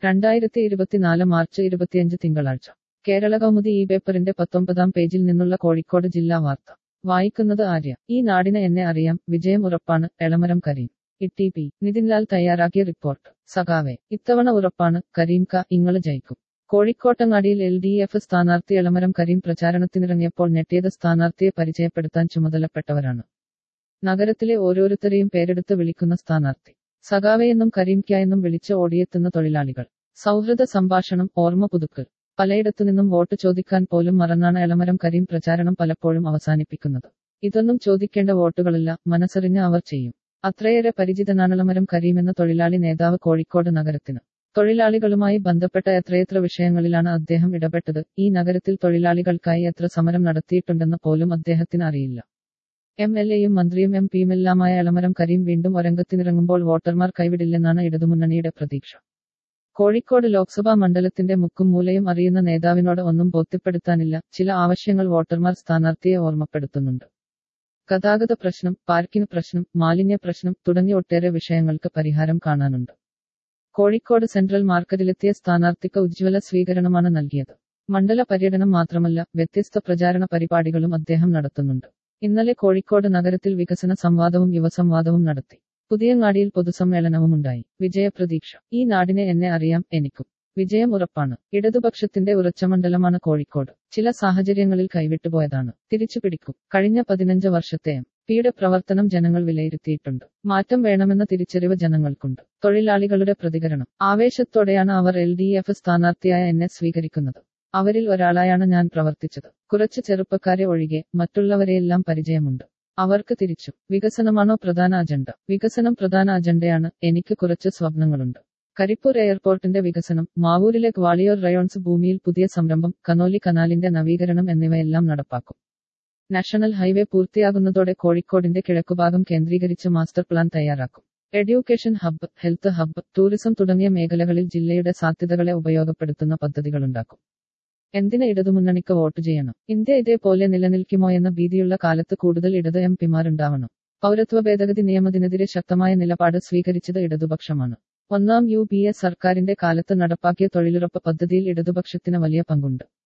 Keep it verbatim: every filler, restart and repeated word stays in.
രണ്ടായിരത്തി ഇരുപത്തിനാല് മാർച്ച് ഇരുപത്തിയഞ്ച് തിങ്കളാഴ്ച കേരള കൗമുദി ഈ പേപ്പറിന്റെ പത്തൊമ്പതാം പേജിൽ നിന്നുള്ള കോഴിക്കോട് ജില്ലാ വാർത്ത വായിക്കുന്നത് ആര്യ. ഈ നാടിന് എന്നെ അറിയാം, വിജയം ഉറപ്പാണ്. എളമരം കരീം. ഇട്ടി പി നിതിൻലാൽ തയ്യാറാക്കിയ റിപ്പോർട്ട്. സഖാവേ, ഇത്തവണ ഉറപ്പാണ്. കരീം ക ഇങ്ങള് ജയിക്കും. കോഴിക്കോട്ടങ്ങാടിയിൽ എൽ ഡി എഫ് സ്ഥാനാർത്ഥി എളമരം കരീം പ്രചാരണത്തിനിറങ്ങിയപ്പോൾ ഞെട്ടിയത് സ്ഥാനാർത്ഥിയെ പരിചയപ്പെടുത്താൻ ചുമതലപ്പെട്ടവരാണ്. നഗരത്തിലെ ഓരോരുത്തരെയും പേരെടുത്ത് വിളിക്കുന്ന സ്ഥാനാർത്ഥി. സഖാവെയെന്നും കരീംക്യായെന്നും വിളിച്ച് ഓടിയെത്തുന്ന തൊഴിലാളികൾ. സൗഹൃദ സംഭാഷണം, ഓർമ്മ പുതുക്കൽ. പലയിടത്തുനിന്നും വോട്ട് ചോദിക്കാൻ പോലും മറന്നാണ് എളമരം കരീം പ്രചാരണം പലപ്പോഴും അവസാനിപ്പിക്കുന്നത്. ഇതൊന്നും ചോദിക്കേണ്ട വോട്ടുകളല്ല, മനസ്സറിഞ്ഞ് അവർ ചെയ്യും. അത്രയേറെ പരിചിതനാണ് എളമരം കരീമെന്ന തൊഴിലാളി നേതാവ് കോഴിക്കോട് നഗരത്തിന്. തൊഴിലാളികളുമായി ബന്ധപ്പെട്ട എത്രയെത്ര വിഷയങ്ങളിലാണ് അദ്ദേഹം ഇടപെട്ടത്. ഈ നഗരത്തിൽ തൊഴിലാളികൾക്കായി എത്ര സമരം നടത്തിയിട്ടുണ്ടെന്ന് പോലും അദ്ദേഹത്തിന് അറിയില്ല. എം എൽ എയും മന്ത്രിയും എം പിയുമെല്ലാമായ എളമരം കരീം വീണ്ടും ഒരംഗത്തിനിറങ്ങുമ്പോൾ വോട്ടർമാർ കൈവിടില്ലെന്നാണ് ഇടതുമുന്നണിയുടെ പ്രതീക്ഷ. കോഴിക്കോട് ലോക്സഭാ മണ്ഡലത്തിന്റെ മുക്കും മൂലയും അറിയുന്ന നേതാവിനോട് ഒന്നും ബോധ്യപ്പെടുത്താനില്ല. ചില ആവശ്യങ്ങൾ വോട്ടർമാർ സ്ഥാനാർത്ഥിയെ ഓർമ്മപ്പെടുത്തുന്നുണ്ട്. ഗതാഗത പ്രശ്നം, പാർക്കിംഗ് പ്രശ്നം, മാലിന്യ പ്രശ്നം തുടങ്ങി ഒട്ടേറെ വിഷയങ്ങൾക്ക് പരിഹാരം കാണാനുണ്ട്. കോഴിക്കോട് സെൻട്രൽ മാർക്കറ്റിലെത്തിയ സ്ഥാനാർത്ഥിക്ക് ഉജ്ജ്വല സ്വീകരണമാണ് നൽകിയത്. മണ്ഡല പര്യടനം മാത്രമല്ല, വ്യത്യസ്ത പ്രചാരണ പരിപാടികളും അദ്ദേഹം നടത്തുന്നുണ്ട്. ഇന്നലെ കോഴിക്കോട് നഗരത്തിൽ വികസന സംവാദവും യുവസംവാദവും നടത്തി. പുതിയങ്ങാടിയിൽ പൊതുസമ്മേളനവുമുണ്ടായി. വിജയപ്രതീക്ഷ. ഈ നാടിനെ എന്നെ അറിയാം, എനിക്കും വിജയം ഉറപ്പാണ്. ഇടതുപക്ഷത്തിന്റെ ഉറച്ച മണ്ഡലമാണ് കോഴിക്കോട്. ചില സാഹചര്യങ്ങളിൽ കൈവിട്ടുപോയതാണ്. തിരിച്ചുപിടിക്കും. കഴിഞ്ഞ പതിനഞ്ച് വർഷത്തെ എം പിയുടെ പ്രവർത്തനം ജനങ്ങൾ വിലയിരുത്തിയിട്ടുണ്ട്. മാറ്റം വേണമെന്ന തിരിച്ചറിവ് ജനങ്ങൾക്കുണ്ട്. തൊഴിലാളികളുടെ പ്രതികരണം. ആവേശത്തോടെയാണ് അവർ എൽ ഡി എഫ് സ്ഥാനാർത്ഥിയായ എന്നെ സ്വീകരിക്കുന്നത്. അവരിൽ ഒരാളായാണ് ഞാൻ പ്രവർത്തിച്ചത്. കുറച്ച് ചെറുപ്പക്കാരെ ഒഴികെ മറ്റുള്ളവരെയെല്ലാം പരിചയമുണ്ട്. അവർക്ക് തിരിച്ചും. വികസനമാണോ പ്രധാന അജണ്ട? വികസനം പ്രധാന അജണ്ടയാണ്. എനിക്ക് കുറച്ച് സ്വപ്നങ്ങളുണ്ട്. കരിപ്പൂർ എയർപോർട്ടിന്റെ വികസനം, മാവൂരിലെ ഗ്വാളിയോർ റയോൺസ് ഭൂമിയിൽ പുതിയ സംരംഭം, കനോലി കനാലിന്റെ നവീകരണം എന്നിവയെല്ലാം നടപ്പാക്കും. നാഷണൽ ഹൈവേ പൂർത്തിയാകുന്നതോടെ കോഴിക്കോടിന്റെ കിഴക്കുഭാഗം കേന്ദ്രീകരിച്ച് മാസ്റ്റർ പ്ലാൻ തയ്യാറാക്കും. Education hub, health hub, tourism തുടങ്ങിയ മേഖലകളിൽ ജില്ലയുടെ സാധ്യതകളെ ഉപയോഗപ്പെടുത്തുന്ന പദ്ധതികളുണ്ടാക്കും. എന്തിന് ഇടതുമുന്നണിക്ക് വോട്ട് ചെയ്യണം? ഇന്ത്യ ഇതേപോലെ നിലനിൽക്കുമോയെന്ന ഭീതിയുള്ള കാലത്ത് കൂടുതൽ ഇടത് എം പിമാരുണ്ടാവണം. പൗരത്വ ഭേദഗതി നിയമത്തിനെതിരെ ശക്തമായ നിലപാട് സ്വീകരിച്ചത് ഇടതുപക്ഷമാണ്. ഒന്നാം യു പി എ സർക്കാരിന്റെ കാലത്ത് നടപ്പാക്കിയ തൊഴിലുറപ്പ് പദ്ധതിയിൽ ഇടതുപക്ഷത്തിന് വലിയ പങ്കുണ്ട്.